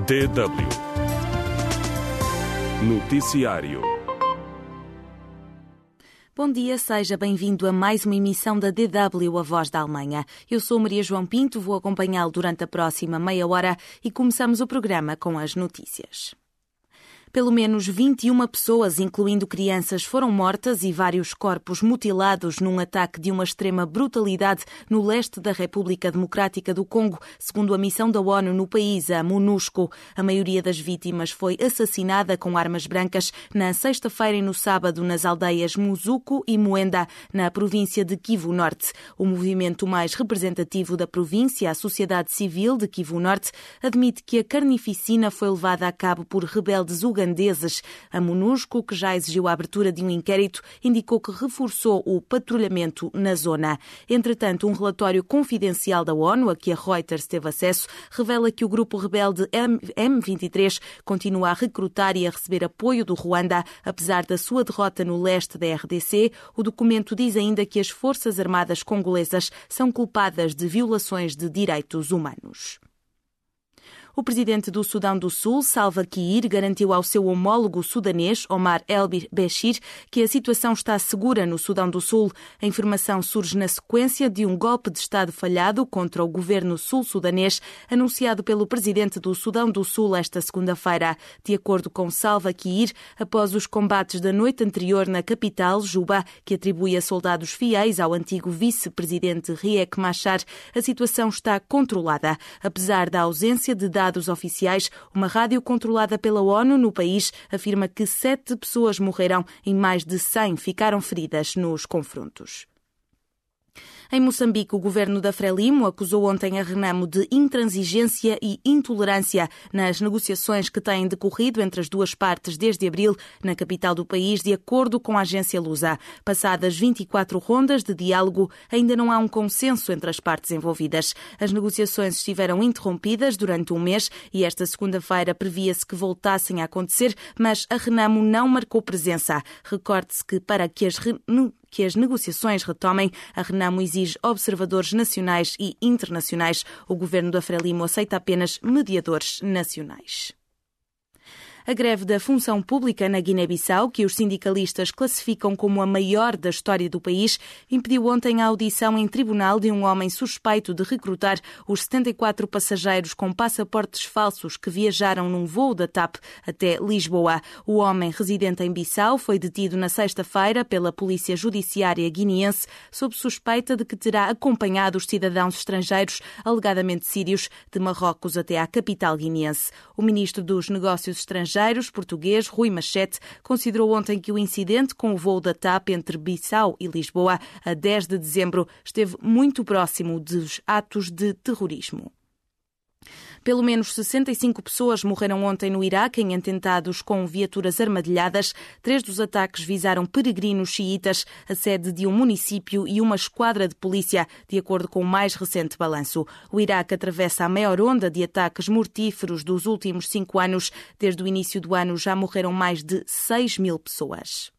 DW Noticiário. Bom dia, seja bem-vindo a mais uma emissão da DW, a Voz da Alemanha. Eu sou Maria João Pinto, vou acompanhá-lo durante a próxima meia hora e começamos o programa com as notícias. Pelo menos 21 pessoas, incluindo crianças, foram mortas e vários corpos mutilados num ataque de uma extrema brutalidade no leste da República Democrática do Congo, segundo a missão da ONU no país, a MONUSCO. A maioria das vítimas foi assassinada com armas brancas na sexta-feira e no sábado nas aldeias Muzuku e Muenda, na província de Kivu Norte. O movimento mais representativo da província, a Sociedade Civil de Kivu Norte, admite que a carnificina foi levada a cabo por rebeldes ugandeses. A MONUSCO, que já exigiu a abertura de um inquérito, indicou que reforçou o patrulhamento na zona. Entretanto, um relatório confidencial da ONU, a que a Reuters teve acesso, revela que o grupo rebelde M23 continua a recrutar e a receber apoio do Ruanda, apesar da sua derrota no leste da RDC. O documento diz ainda que as Forças Armadas congolesas são culpadas de violações de direitos humanos. O presidente do Sudão do Sul, Salva Kiir, garantiu ao seu homólogo sudanês, Omar el-Béchir, que a situação está segura no Sudão do Sul. A informação surge na sequência de um golpe de Estado falhado contra o governo sul-sudanês, anunciado pelo presidente do Sudão do Sul esta segunda-feira. De acordo com Salva Kiir, após os combates da noite anterior na capital, Juba, que atribui a soldados fiéis ao antigo vice-presidente Riek Machar, a situação está controlada. Apesar da ausência de dados oficiais, uma rádio controlada pela ONU no país afirma que 7 pessoas morreram e mais de 100 ficaram feridas nos confrontos. Em Moçambique, o governo da Frelimo acusou ontem a Renamo de intransigência e intolerância nas negociações que têm decorrido entre as duas partes desde abril na capital do país, de acordo com a agência Lusa. Passadas 24 rondas de diálogo, ainda não há um consenso entre as partes envolvidas. As negociações estiveram interrompidas durante um mês e esta segunda-feira previa-se que voltassem a acontecer, mas a Renamo não marcou presença. Recorde-se que para que as negociações retomem, a Renamo exige observadores nacionais e internacionais. O governo da Frelimo aceita apenas mediadores nacionais. A greve da função pública na Guiné-Bissau, que os sindicalistas classificam como a maior da história do país, impediu ontem a audição em tribunal de um homem suspeito de recrutar os 74 passageiros com passaportes falsos que viajaram num voo da TAP até Lisboa. O homem, residente em Bissau, foi detido na sexta-feira pela Polícia Judiciária guineense sob suspeita de que terá acompanhado os cidadãos estrangeiros, alegadamente sírios, de Marrocos até à capital guineense. O ministro dos Negócios Estrangeiros português, Rui Machete, considerou ontem que o incidente com o voo da TAP entre Bissau e Lisboa, a 10 de dezembro, esteve muito próximo dos atos de terrorismo. Pelo menos 65 pessoas morreram ontem no Iraque em atentados com viaturas armadilhadas. 3 dos ataques visaram peregrinos xiitas, a sede de um município e uma esquadra de polícia, de acordo com o mais recente balanço. O Iraque atravessa a maior onda de ataques mortíferos dos últimos 5 anos. Desde o início do ano já morreram mais de 6.000 pessoas.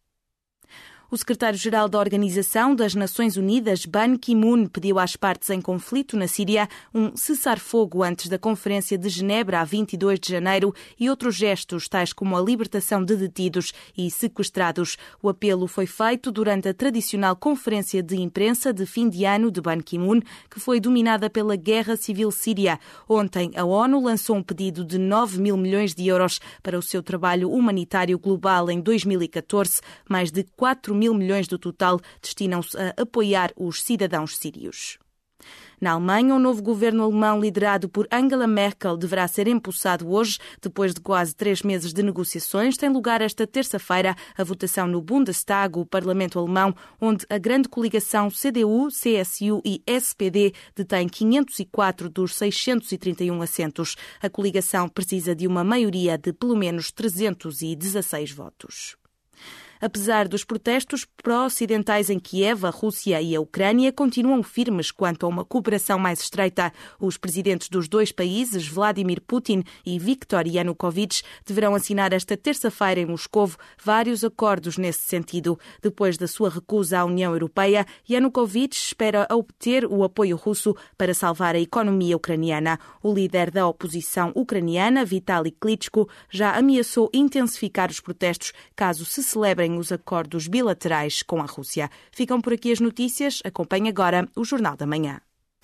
O secretário-geral da Organização das Nações Unidas, Ban Ki-moon, pediu às partes em conflito na Síria um cessar-fogo antes da Conferência de Genebra a 22 de janeiro e outros gestos, tais como a libertação de detidos e sequestrados. O apelo foi feito durante a tradicional conferência de imprensa de fim de ano de Ban Ki-moon, que foi dominada pela Guerra Civil Síria. Ontem, a ONU lançou um pedido de 9.000 milhões de euros para o seu trabalho humanitário global em 2014, mais de 4.000 milhões do total destinam-se a apoiar os cidadãos sírios. Na Alemanha, o novo governo alemão liderado por Angela Merkel deverá ser empossado hoje. Depois de quase 3 meses de negociações, tem lugar esta terça-feira a votação no Bundestag, o Parlamento Alemão, onde a grande coligação CDU, CSU e SPD detém 504 dos 631 assentos. A coligação precisa de uma maioria de pelo menos 316 votos. Apesar dos protestos pró-ocidentais em Kiev, a Rússia e a Ucrânia continuam firmes quanto a uma cooperação mais estreita. Os presidentes dos dois países, Vladimir Putin e Viktor Yanukovych, deverão assinar esta terça-feira em Moscovo vários acordos nesse sentido. Depois da sua recusa à União Europeia, Yanukovych espera obter o apoio russo para salvar a economia ucraniana. O líder da oposição ucraniana, Vitaly Klitschko, já ameaçou intensificar os protestos caso se celebrem os acordos bilaterais com a Rússia. Ficam por aqui as notícias. Acompanhe agora o Jornal da Manhã.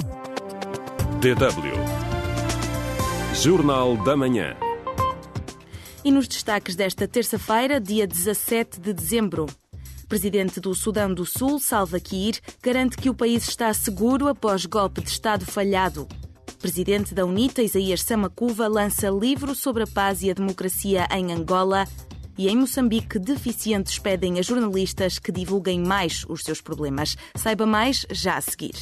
DW Jornal da Manhã. E nos destaques desta terça-feira, dia 17 de dezembro. Presidente do Sudão do Sul, Salva Kiir, garante que o país está seguro após golpe de Estado falhado. Presidente da UNITA, Isaías Samakuva, lança livro sobre a paz e a democracia em Angola. E em Moçambique, deficientes pedem a jornalistas que divulguem mais os seus problemas. Saiba mais já a seguir.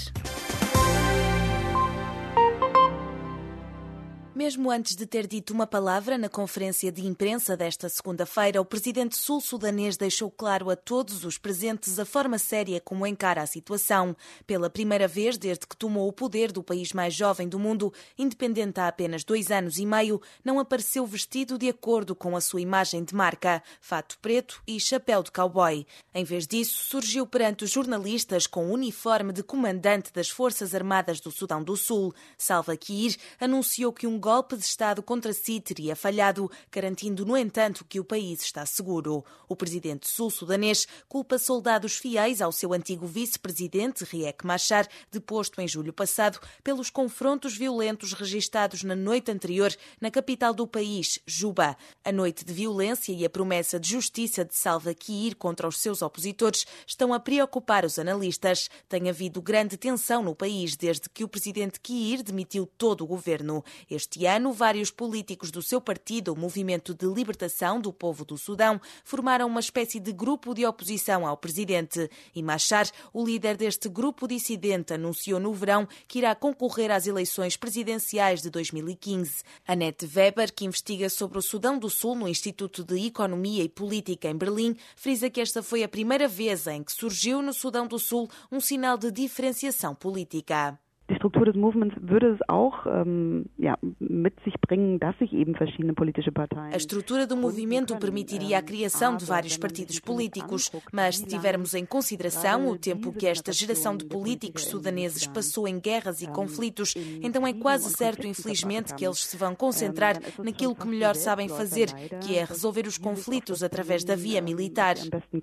Mesmo antes de ter dito uma palavra na conferência de imprensa desta segunda-feira, o presidente sul-sudanês deixou claro a todos os presentes a forma séria como encara a situação. Pela primeira vez desde que tomou o poder do país mais jovem do mundo, independente há apenas 2 anos e meio, não apareceu vestido de acordo com a sua imagem de marca, fato preto e chapéu de cowboy. Em vez disso, surgiu perante os jornalistas com o uniforme de comandante das Forças Armadas do Sudão do Sul. Salva Kiir anunciou que um golpe de Estado contra si teria falhado, garantindo, no entanto, que o país está seguro. O presidente sul-sudanês culpa soldados fiéis ao seu antigo vice-presidente, Riek Machar, deposto em julho passado, pelos confrontos violentos registados na noite anterior na capital do país, Juba. A noite de violência e a promessa de justiça de Salva Kiir contra os seus opositores estão a preocupar os analistas. Tem havido grande tensão no país desde que o presidente Kiir demitiu todo o governo. Este ano, vários políticos do seu partido, o Movimento de Libertação do Povo do Sudão, formaram uma espécie de grupo de oposição ao presidente. E Machar, o líder deste grupo dissidente, anunciou no verão que irá concorrer às eleições presidenciais de 2015. Annette Weber, que investiga sobre o Sudão do Sul no Instituto de Economia e Política em Berlim, frisa que esta foi a primeira vez em que surgiu no Sudão do Sul um sinal de diferenciação política. Die Struktur des Movements würde es auch mit sich bringen, dass sich eben verschiedene politische Parteien... A estrutura do movimento permitiria a criação de vários partidos políticos, mas se tivermos em consideração o tempo que esta geração de políticos sudaneses passou em guerras e conflitos, então é quase certo, infelizmente, que eles se vão concentrar naquilo que melhor sabem fazer, que é resolver os conflitos através da via militar.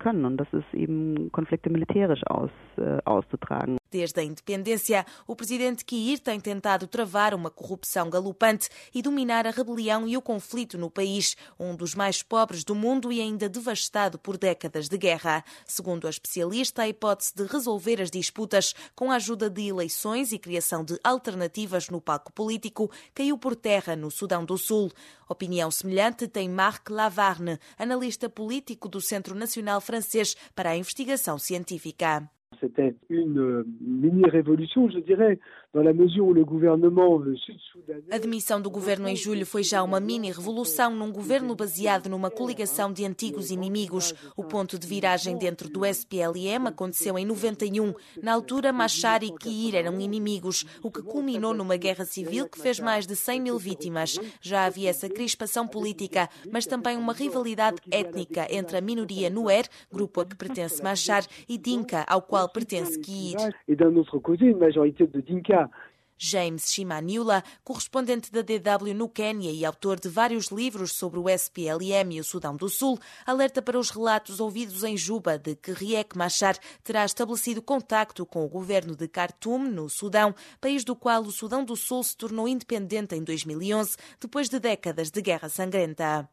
Desde a independência, o presidente Kiir tem tentado travar uma corrupção galopante e dominar a rebelião e o conflito no país, um dos mais pobres do mundo e ainda devastado por décadas de guerra. Segundo a especialista, a hipótese de resolver as disputas com a ajuda de eleições e criação de alternativas no palco político caiu por terra no Sudão do Sul. Opinião semelhante tem Marc Lavarne, analista político do Centro Nacional Francês para a Investigação Científica. C'était une mini-révolution, je dirais, dans la mesure où le gouvernement sud-soudanais... A demissão do governo em julho foi já uma mini-revolução num governo baseado numa coligação de antigos inimigos. O ponto de viragem dentro do SPLM aconteceu em 91. Na altura, Machar e Kiir eram inimigos, o que culminou numa guerra civil que fez mais de 100 mil vítimas. Já havia essa crispação política, mas também uma rivalidade étnica entre a minoria Nuer, grupo a que pertence Machar, e Dinka, ao qual pertence Kiir. E d'un autre côté, une majorité de Dinka. James Shimanyula, correspondente da DW no Quênia e autor de vários livros sobre o SPLM e o Sudão do Sul, alerta para os relatos ouvidos em Juba de que Riek Machar terá estabelecido contacto com o governo de Khartoum, no Sudão, país do qual o Sudão do Sul se tornou independente em 2011, depois de décadas de guerra sangrenta.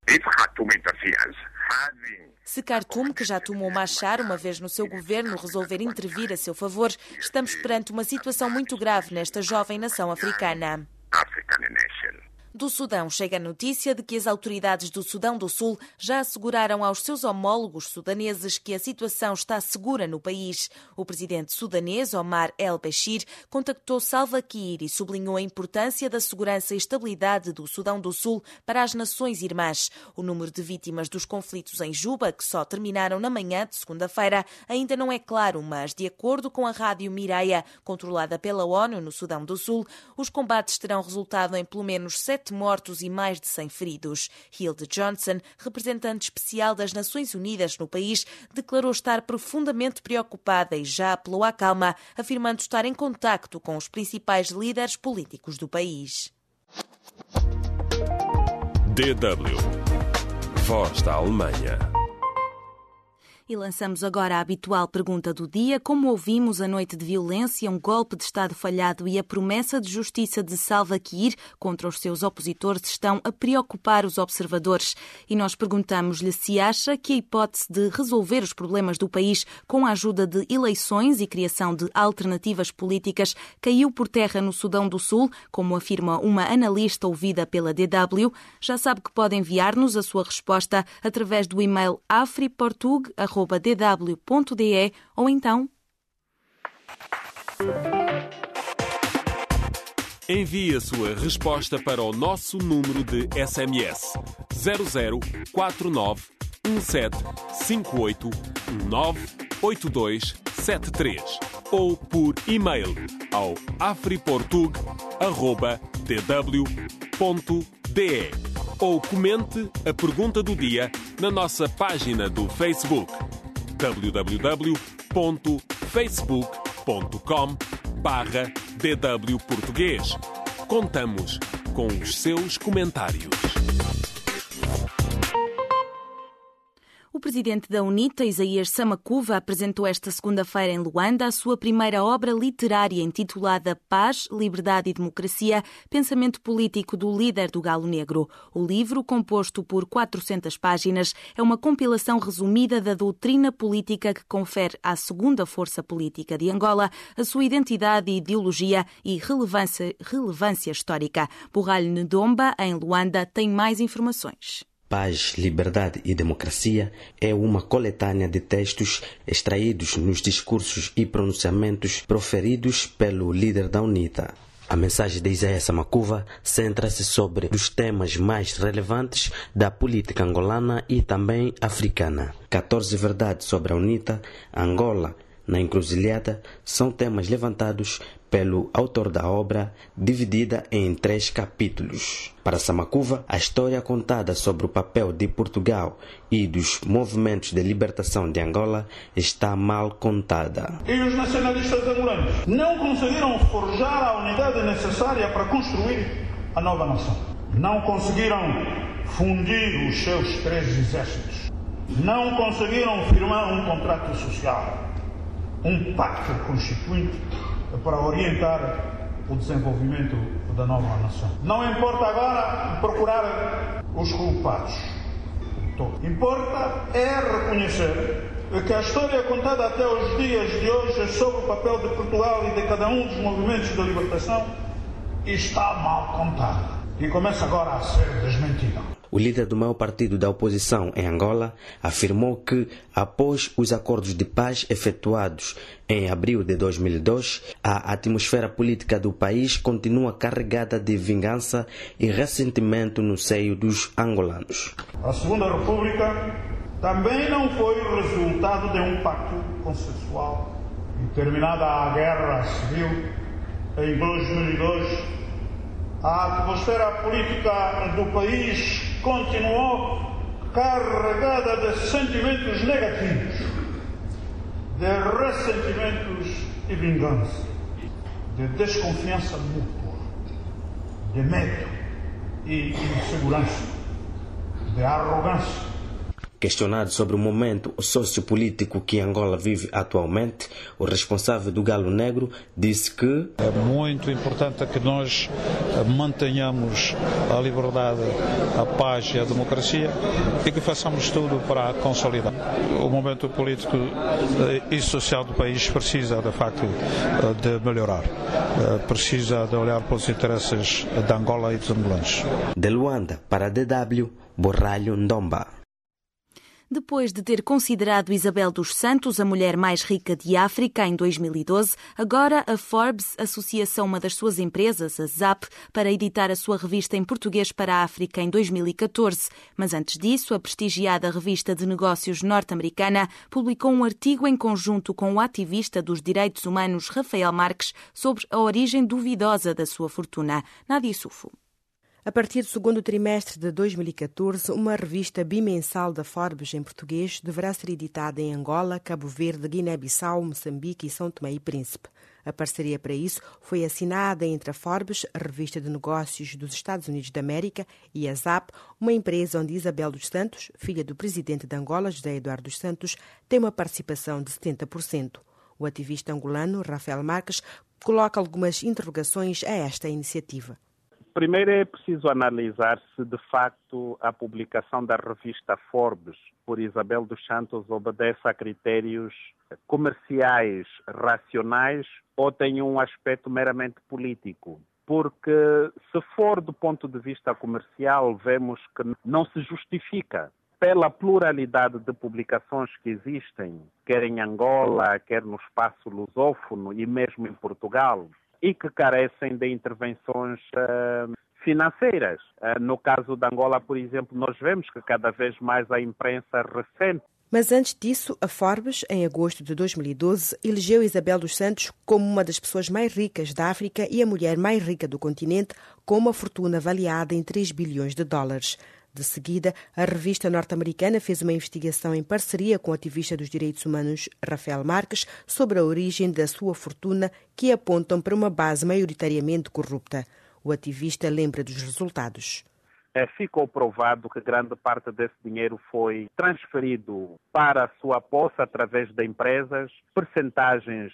Se Khartoum, que já tomou Machar uma vez no seu governo, resolver intervir a seu favor, estamos perante uma situação muito grave nesta jovem nação africana. Do Sudão chega a notícia de que as autoridades do Sudão do Sul já asseguraram aos seus homólogos sudaneses que a situação está segura no país. O presidente sudanês, Omar el-Bashir, contactou Salva Kiir e sublinhou a importância da segurança e estabilidade do Sudão do Sul para as nações irmãs. O número de vítimas dos conflitos em Juba, que só terminaram na manhã de segunda-feira, ainda não é claro, mas, de acordo com a rádio Mireia, controlada pela ONU no Sudão do Sul, os combates terão resultado em pelo menos 7 mortos e mais de 100 feridos. Hilde Johnson, representante especial das Nações Unidas no país, declarou estar profundamente preocupada e já apelou à calma, afirmando estar em contacto com os principais líderes políticos do país. DW, Voz da Alemanha. E lançamos agora a habitual pergunta do dia. Como ouvimos, a noite de violência, um golpe de Estado falhado e a promessa de justiça de Salva Kiir contra os seus opositores estão a preocupar os observadores. E nós perguntamos-lhe se acha que a hipótese de resolver os problemas do país com a ajuda de eleições e criação de alternativas políticas caiu por terra no Sudão do Sul, como afirma uma analista ouvida pela DW. Já sabe que pode enviar-nos a sua resposta através do e-mail afriportug@dw.de ou então envie a sua resposta para o nosso número de SMS 00491758198273 ou por e-mail ao afriportug@dw.de ou comente a pergunta do dia na nossa página do Facebook www.facebook.com/DW Português. Contamos com os seus comentários. O presidente da UNITA, Isaías Samakuva, apresentou esta segunda-feira em Luanda a sua primeira obra literária intitulada Paz, Liberdade e Democracia, pensamento político do líder do Galo Negro. O livro, composto por 400 páginas, é uma compilação resumida da doutrina política que confere à segunda força política de Angola a sua identidade, ideologia e relevância histórica. Borralho Ndomba, em Luanda, tem mais informações. Paz, Liberdade e Democracia é uma coletânea de textos extraídos nos discursos e pronunciamentos proferidos pelo líder da UNITA. A mensagem de Isaías Samakuva centra-se sobre os temas mais relevantes da política angolana e também africana. 14 verdades sobre a UNITA, Angola na encruzilhada são temas levantados pelo autor da obra, dividida em 3 capítulos. Para Samakuva, a história contada sobre o papel de Portugal e dos movimentos de libertação de Angola está mal contada. E os nacionalistas angolanos não conseguiram forjar a unidade necessária para construir a nova nação. Não conseguiram fundir os seus 3 exércitos. Não conseguiram firmar um contrato social, um pacto constituinte para orientar o desenvolvimento da nova nação. Não importa agora procurar os culpados. Importa é reconhecer que a história contada até os dias de hoje sobre o papel de Portugal e de cada um dos movimentos de libertação está mal contada e começa agora a ser desmentida. O líder do maior partido da oposição em Angola afirmou que, após os acordos de paz efetuados em abril de 2002, a atmosfera política do país continua carregada de vingança e ressentimento no seio dos angolanos. A Segunda República também não foi o resultado de um pacto consensual. E terminada a guerra civil, em 2002, a atmosfera política do país continuou carregada de sentimentos negativos, de ressentimentos e vingança, de desconfiança mútua, de medo e insegurança, de arrogância. Questionado sobre o momento sociopolítico que Angola vive atualmente, o responsável do Galo Negro disse que é muito importante que nós mantenhamos a liberdade, a paz e a democracia e que façamos tudo para consolidar. O momento político e social do país precisa, de facto, de melhorar. Precisa de olhar para os interesses de Angola e dos angolanos. De Luanda, para a DW, Borralho Ndomba. Depois de ter considerado Isabel dos Santos a mulher mais rica de África em 2012, agora a Forbes associa-se a uma das suas empresas, a ZAP, para editar a sua revista em português para a África em 2014. Mas antes disso, a prestigiada revista de negócios norte-americana publicou um artigo em conjunto com o ativista dos direitos humanos Rafael Marques sobre a origem duvidosa da sua fortuna. Nádia Sufo. A partir do segundo trimestre de 2014, uma revista bimensal da Forbes em português deverá ser editada em Angola, Cabo Verde, Guiné-Bissau, Moçambique e São Tomé e Príncipe. A parceria para isso foi assinada entre a Forbes, a revista de negócios dos Estados Unidos da América, e a ZAP, uma empresa onde Isabel dos Santos, filha do presidente de Angola, José Eduardo dos Santos, tem uma participação de 70%. O ativista angolano, Rafael Marques, coloca algumas interrogações a esta iniciativa. Primeiro é preciso analisar se, de facto, a publicação da revista Forbes por Isabel dos Santos obedece a critérios comerciais racionais ou tem um aspecto meramente político. Porque, se for do ponto de vista comercial, vemos que não se justifica. Pela pluralidade de publicações que existem, quer em Angola, quer no espaço lusófono e mesmo em Portugal, e que carecem de intervenções financeiras. No caso de Angola, por exemplo, nós vemos que cada vez mais a imprensa recente. Mas antes disso, a Forbes, em agosto de 2012, elegeu Isabel dos Santos como uma das pessoas mais ricas da África e a mulher mais rica do continente, com uma fortuna avaliada em 3 bilhões de dólares. De seguida, a revista norte-americana fez uma investigação em parceria com o ativista dos direitos humanos Rafael Marques sobre a origem da sua fortuna, que apontam para uma base maioritariamente corrupta. O ativista lembra dos resultados. Ficou provado que grande parte desse dinheiro foi transferido para a sua posse através de empresas, percentagens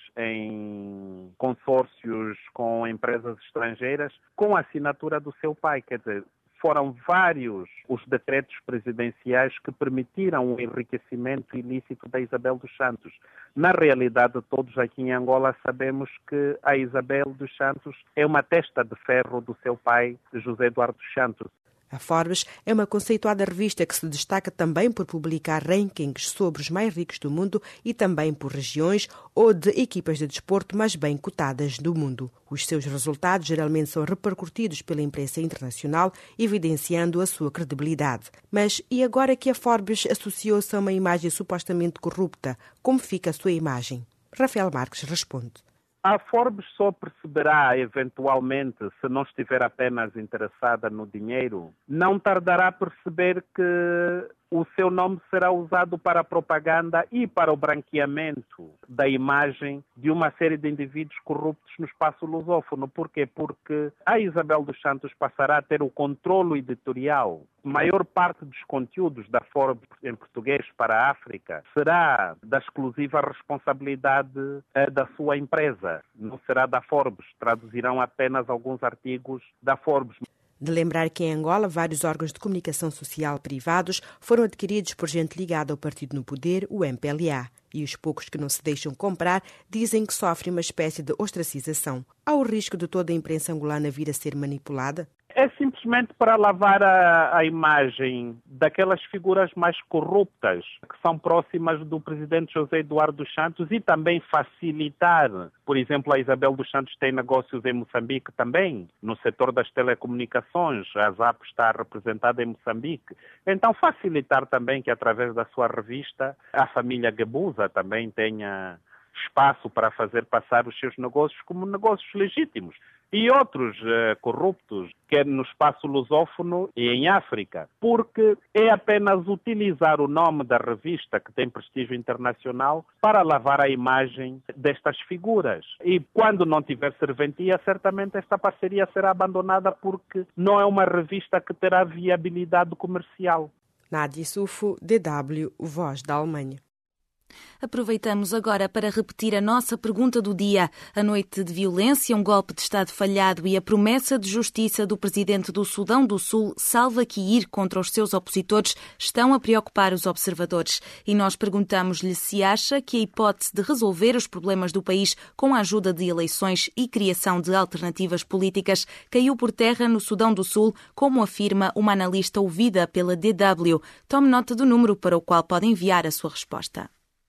em consórcios com empresas estrangeiras, com a assinatura do seu pai. Quer dizer, foram vários os decretos presidenciais que permitiram o enriquecimento ilícito da Isabel dos Santos. Na realidade, todos aqui em Angola sabemos que a Isabel dos Santos é uma testa de ferro do seu pai, José Eduardo dos Santos. A Forbes é uma conceituada revista que se destaca também por publicar rankings sobre os mais ricos do mundo e também por regiões ou de equipas de desporto mais bem cotadas do mundo. Os seus resultados geralmente são repercutidos pela imprensa internacional, evidenciando a sua credibilidade. Mas e agora que a Forbes associou-se a uma imagem supostamente corrupta, como fica a sua imagem? Rafael Marques responde. A Forbes só perceberá, eventualmente, se não estiver apenas interessada no dinheiro, não tardará a perceber que o seu nome será usado para a propaganda e para o branqueamento da imagem de uma série de indivíduos corruptos no espaço lusófono. Porquê? Porque a Isabel dos Santos passará a ter o controle editorial. A maior parte dos conteúdos da Forbes em português para a África será da exclusiva responsabilidade da sua empresa. Não será da Forbes. Traduzirão apenas alguns artigos da Forbes. De lembrar que em Angola vários órgãos de comunicação social privados foram adquiridos por gente ligada ao partido no poder, o MPLA. E os poucos que não se deixam comprar dizem que sofrem uma espécie de ostracização. Há o risco de toda a imprensa angolana vir a ser manipulada? É simplesmente para lavar a imagem daquelas figuras mais corruptas que são próximas do presidente José Eduardo dos Santos e também facilitar. Por exemplo, a Isabel dos Santos tem negócios em Moçambique também, no setor das telecomunicações. A ZAP está representada em Moçambique. Então, facilitar também que, através da sua revista, a família Guebuza também tenha espaço para fazer passar os seus negócios como negócios legítimos. E outros corruptos, quer no espaço lusófono e em África, porque é apenas utilizar o nome da revista, que tem prestígio internacional, para lavar a imagem destas figuras. E quando não tiver serventia, certamente esta parceria será abandonada porque não é uma revista que terá viabilidade comercial. Nádia Sufo, DW, Voz da Alemanha. Aproveitamos agora para repetir a nossa pergunta do dia. A noite de violência, um golpe de Estado falhado e a promessa de justiça do presidente do Sudão do Sul, Salva Kiir, contra os seus opositores, estão a preocupar os observadores. E nós perguntamos-lhe se acha que a hipótese de resolver os problemas do país com a ajuda de eleições e criação de alternativas políticas caiu por terra no Sudão do Sul, como afirma uma analista ouvida pela DW. Tome nota do número para o qual pode enviar a sua resposta.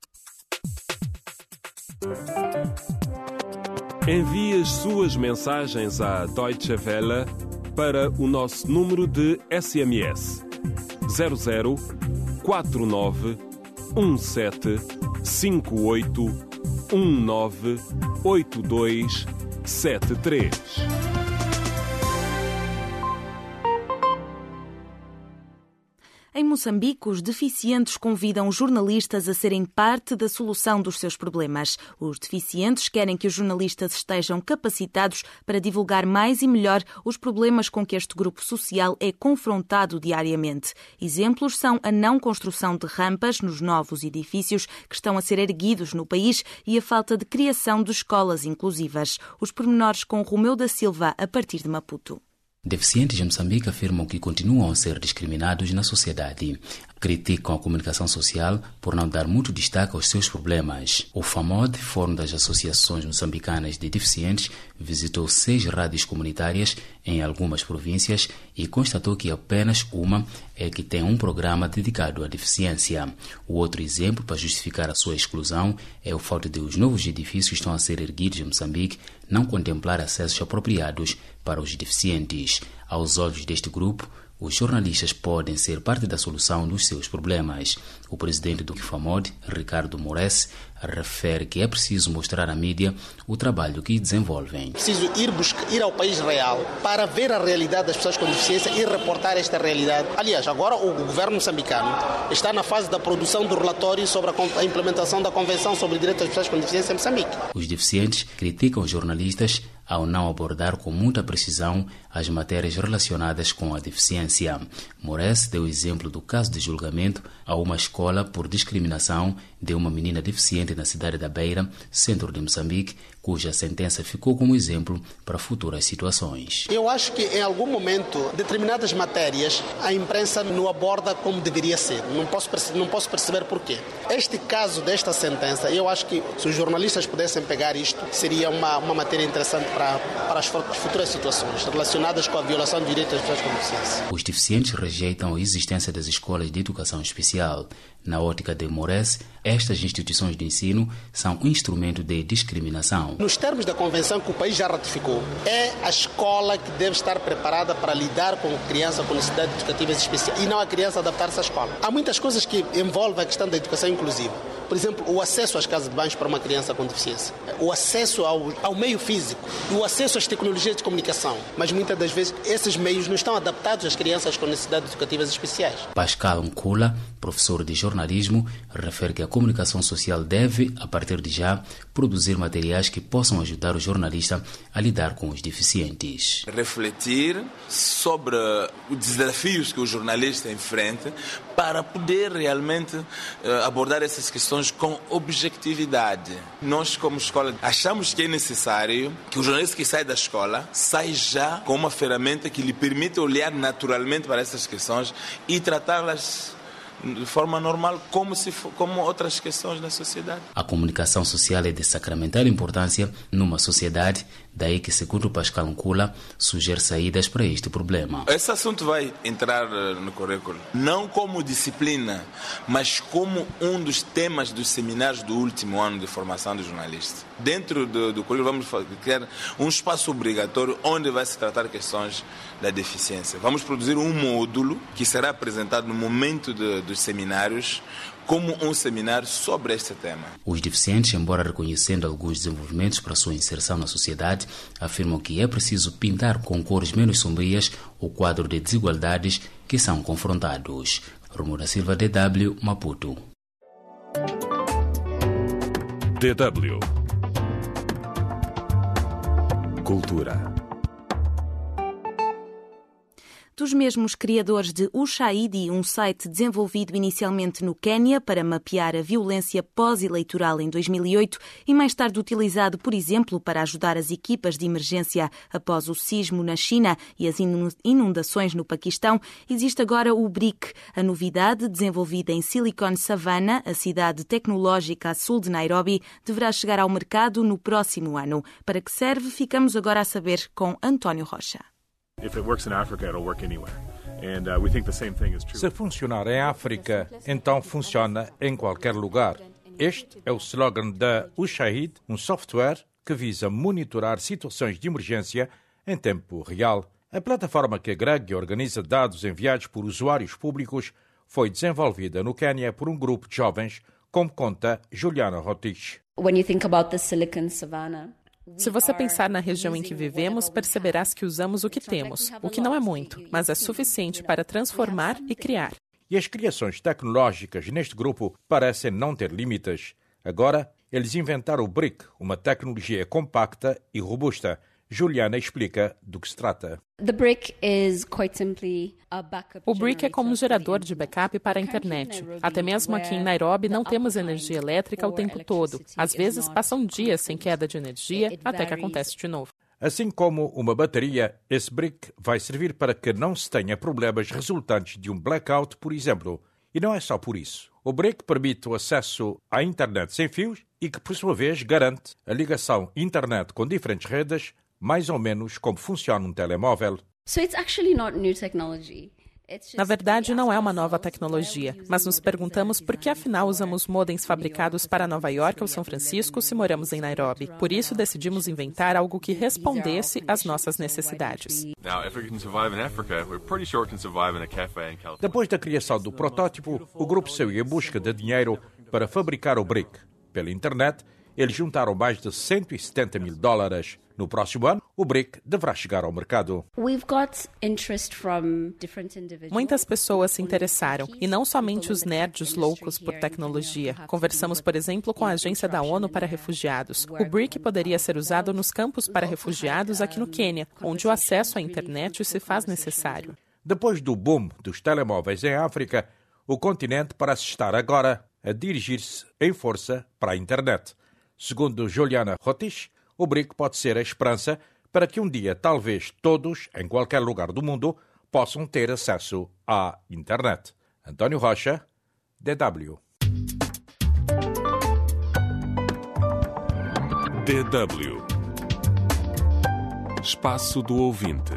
Envie as suas mensagens à Deutsche Welle para o nosso número de SMS 00 49 17 58 19 82 73. Em Moçambique, os deficientes convidam jornalistas a serem parte da solução dos seus problemas. Os deficientes querem que os jornalistas estejam capacitados para divulgar mais e melhor os problemas com que este grupo social é confrontado diariamente. Exemplos são a não construção de rampas nos novos edifícios que estão a ser erguidos no país e a falta de criação de escolas inclusivas. Os pormenores com Romeu da Silva, a partir de Maputo. Deficientes em Moçambique afirmam que continuam a ser discriminados na sociedade. Criticam a comunicação social por não dar muito destaque aos seus problemas. O FAMOD, Fórum das Associações Moçambicanas de Deficientes, visitou 6 rádios comunitárias em algumas províncias e constatou que apenas uma é que tem um programa dedicado à deficiência. O outro exemplo para justificar a sua exclusão é o fato de os novos edifícios que estão a ser erguidos em Moçambique não contemplar acessos apropriados para os deficientes. Aos olhos deste grupo, os jornalistas podem ser parte da solução dos seus problemas. O presidente do FAMOD, Ricardo Moures, refere que é preciso mostrar à mídia o trabalho que desenvolvem. Preciso ir ao país real para ver a realidade das pessoas com deficiência e reportar esta realidade. Aliás, agora o governo moçambicano está na fase da produção do relatório sobre a implementação da Convenção sobre o Direito das Pessoas com Deficiência em Moçambique. Os deficientes criticam os jornalistas ao não abordar com muita precisão as matérias relacionadas com a deficiência. Moures deu exemplo do caso de julgamento a uma escola por discriminação de uma menina deficiente na cidade da Beira, centro de Moçambique, cuja sentença ficou como exemplo para futuras situações. Eu acho que em algum momento determinadas matérias a imprensa não aborda como deveria ser. Não posso perceber porquê. Este caso desta sentença, eu acho que se os jornalistas pudessem pegar isto, seria uma matéria interessante para as futuras situações relacionadas com a violação de direitos das pessoas com deficiência. Os deficientes rejeitam a existência das escolas de educação especial. Na ótica de Moures, estas instituições de ensino são um instrumento de discriminação. Nos termos da convenção que o país já ratificou, é a escola que deve estar preparada para lidar com crianças com necessidades educativas especiais e não a criança adaptar-se à escola. Há muitas coisas que envolvem a questão da educação inclusiva. Por exemplo, o acesso às casas de banhos para uma criança com deficiência, o acesso ao meio físico, o acesso às tecnologias de comunicação. Mas muitas das vezes esses meios não estão adaptados às crianças com necessidades educativas especiais. Pascal Nkula, professor de jornalismo, refere que a comunicação social deve, a partir de já, produzir materiais que possam ajudar o jornalista a lidar com os deficientes. Refletir sobre os desafios que o jornalista enfrenta para poder realmente abordar essas questões com objetividade. Nós, como escola, achamos que é necessário que o jornalista que sai da escola saia já com uma ferramenta que lhe permita olhar naturalmente para essas questões e tratá-las de forma normal, como outras questões da sociedade. A comunicação social é de sacramental importância numa sociedade, daí que, segundo Pascal Nkula, sugere saídas para este problema. Esse assunto vai entrar no currículo, não como disciplina, mas como um dos temas dos seminários do último ano de formação de jornalista. Dentro do currículo vamos criar um espaço obrigatório onde vai se tratar questões da deficiência. Vamos produzir um módulo que será apresentado no momento dos seminários como um seminário sobre este tema. Os deficientes, embora reconhecendo alguns desenvolvimentos para sua inserção na sociedade, afirmam que é preciso pintar com cores menos sombrias o quadro de desigualdades que são confrontados. Romeu da Silva, DW, Maputo. DW Cultura. dos mesmos criadores de Ushahidi, um site desenvolvido inicialmente no Quénia para mapear a violência pós-eleitoral em 2008 e mais tarde utilizado, por exemplo, para ajudar as equipas de emergência após o sismo na China e as inundações no Paquistão, existe agora o BRIC, a novidade desenvolvida em Silicon Savannah, a cidade tecnológica a sul de Nairobi, deverá chegar ao mercado no próximo ano. Para que serve, ficamos agora a saber com António Rocha. Se funcionar em África, então funciona em qualquer lugar. Este é o slogan da Ushahid, um software que visa monitorar situações de emergência em tempo real. A plataforma que agrega e organiza dados enviados por usuários públicos foi desenvolvida no Quénia por um grupo de jovens, como conta Juliana Rotich. Se você pensar na região em que vivemos, perceberás que usamos o que temos, o que não é muito, mas é suficiente para transformar e criar. E as criações tecnológicas neste grupo parecem não ter limites. Agora, eles inventaram o BRIC, uma tecnologia compacta e robusta. Juliana explica do que se trata. O BRIC é como um gerador de backup para a internet. Até mesmo aqui em Nairobi não temos energia elétrica o tempo todo. Às vezes passam dias sem queda de energia até que acontece de novo. Assim como uma bateria, esse BRIC vai servir para que não se tenha problemas resultantes de um blackout, por exemplo. E não é só por isso. O BRIC permite o acesso à internet sem fios e que, por sua vez, garante a ligação internet com diferentes redes, mais ou menos como funciona um telemóvel. Na verdade, não é uma nova tecnologia, mas nos perguntamos por que afinal usamos modems fabricados para Nova York ou São Francisco se moramos em Nairobi. Por isso, decidimos inventar algo que respondesse às nossas necessidades. Depois da criação do protótipo, o grupo saiu em busca de dinheiro para fabricar o BRIC. Pela internet, eles juntaram mais de $170 mil. No próximo ano, o BRIC deverá chegar ao mercado. Muitas pessoas se interessaram, e não somente os nerds loucos por tecnologia. Conversamos, por exemplo, com a Agência da ONU para Refugiados. O BRIC poderia ser usado nos campos para refugiados aqui no Quênia, onde o acesso à internet se faz necessário. Depois do boom dos telemóveis em África, o continente parece estar agora a dirigir-se em força para a internet. Segundo Juliana Rotich, o BRIC pode ser a esperança para que um dia, talvez todos, em qualquer lugar do mundo, possam ter acesso à internet. António Rocha, DW. DW. Espaço do Ouvinte.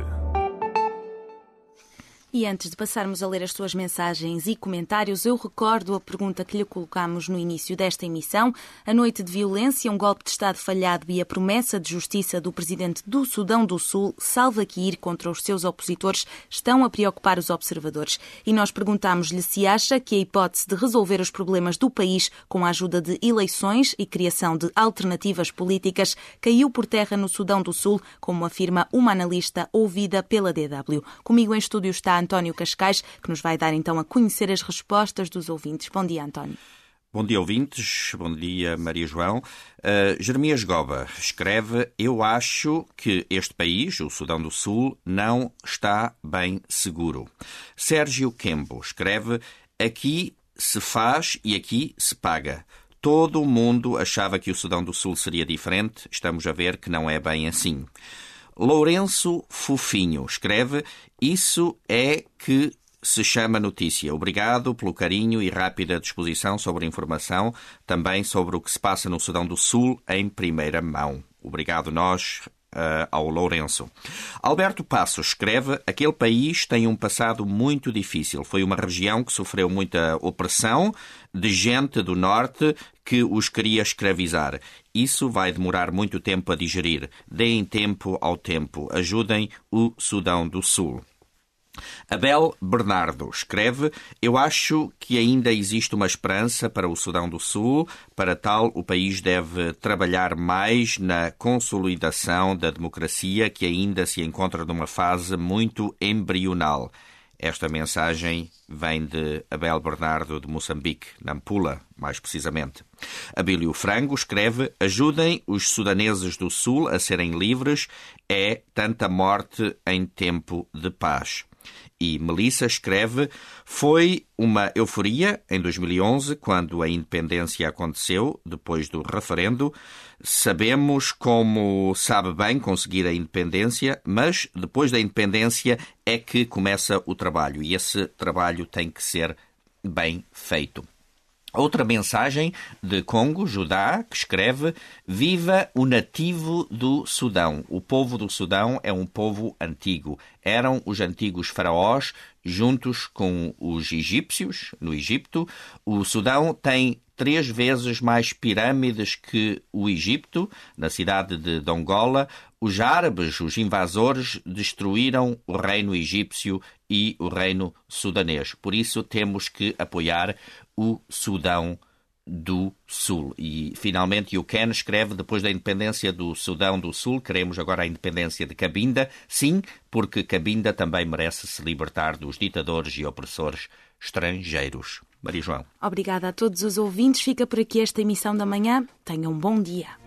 E antes de passarmos a ler as suas mensagens e comentários, eu recordo a pergunta que lhe colocámos no início desta emissão. A noite de violência, um golpe de Estado falhado e a promessa de justiça do presidente do Sudão do Sul, Salva Kiir, contra os seus opositores, estão a preocupar os observadores. E nós perguntámos-lhe se acha que a hipótese de resolver os problemas do país com a ajuda de eleições e criação de alternativas políticas caiu por terra no Sudão do Sul, como afirma uma analista ouvida pela DW. Comigo em estúdio está António Cascais, que nos vai dar então a conhecer as respostas dos ouvintes. Bom dia, António. Bom dia, ouvintes. Bom dia, Maria João. Jeremias Goba escreve: eu acho que este país, o Sudão do Sul, não está bem seguro. Sérgio Kembo escreve: aqui se faz e aqui se paga. Todo o mundo achava que o Sudão do Sul seria diferente. Estamos a ver que não é bem assim. Lourenço Fofinho escreve: isso é que se chama notícia. Obrigado pelo carinho e rápida disposição sobre a informação, também sobre o que se passa no Sudão do Sul em primeira mão. Obrigado nós ao Lourenço. Alberto Passos escreve: aquele país tem um passado muito difícil. Foi uma região que sofreu muita opressão de gente do norte que os queria escravizar. Isso vai demorar muito tempo a digerir. Deem tempo ao tempo. Ajudem o Sudão do Sul. Abel Bernardo escreve: eu acho que ainda existe uma esperança para o Sudão do Sul. Para tal, o país deve trabalhar mais na consolidação da democracia, que ainda se encontra numa fase muito embrional. Esta mensagem vem de Abel Bernardo, de Moçambique, Nampula, mais precisamente. Abílio Frango escreve: ajudem os sudaneses do Sul a serem livres. É tanta morte em tempo de paz. E Melissa escreve: foi uma euforia em 2011, quando a independência aconteceu, depois do referendo. Sabemos como sabe bem conseguir a independência, mas depois da independência é que começa o trabalho, e esse trabalho tem que ser bem feito. Outra mensagem de Congo, Judá, que escreve: viva o nativo do Sudão. O povo do Sudão é um povo antigo. Eram os antigos faraós juntos com os egípcios, no Egito. O Sudão tem 3 vezes mais pirâmides que o Egito, na cidade de Dongola. Os árabes, os invasores, destruíram o reino egípcio e o reino sudanês. Por isso temos que apoiar o Sudão do Sul. E, finalmente, o Ken escreve: depois da independência do Sudão do Sul, queremos agora a independência de Cabinda. Sim, porque Cabinda também merece se libertar dos ditadores e opressores estrangeiros. Maria João. Obrigada a todos os ouvintes. Fica por aqui esta emissão da manhã. Tenham um bom dia.